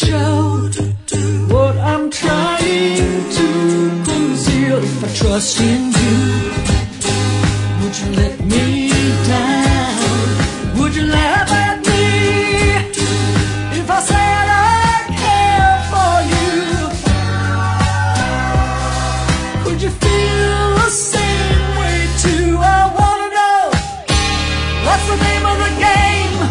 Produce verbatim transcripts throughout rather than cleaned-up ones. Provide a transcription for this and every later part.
show what I'm trying to conceal. If I trust in you, would you let me down? Would you laugh at me if I said I care for you? Could you feel the same way too? I wanna know, what's the name of the game?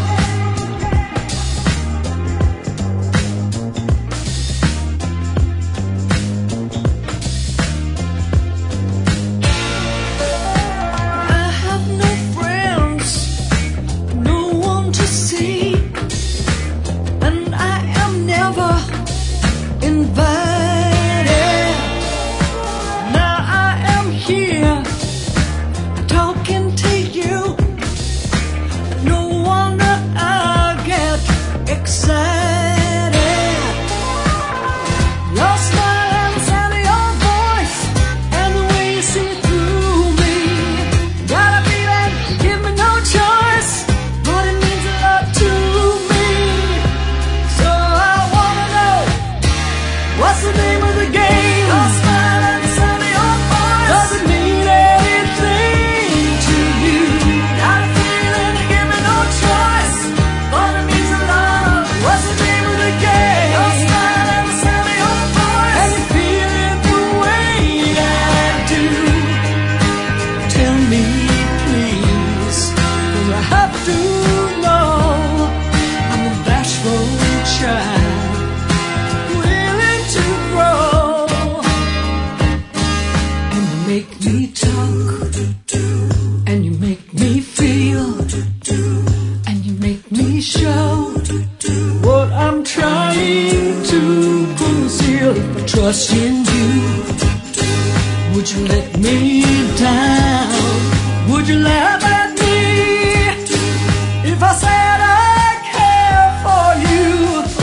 Trust in you. Would you let me down? Would you laugh at me if I said I care for you?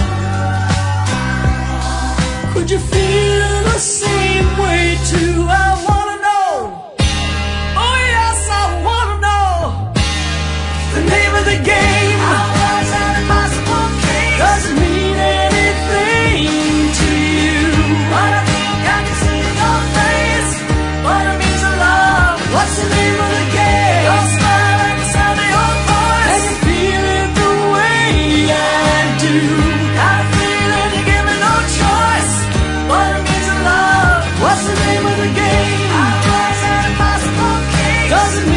Could you feel the same way too? I wanna know. Oh yes, I wanna know the name of the game. How was that impossible case? Doesn't mean anything to you. What I think I can see in your face, what it means to love. What's the name of the game? Your smile and the sound of your voice, and you feel it the way I do. Got a feeling you give me no choice, what it means to love. What's the name of the game? How was that impossible case? Doesn't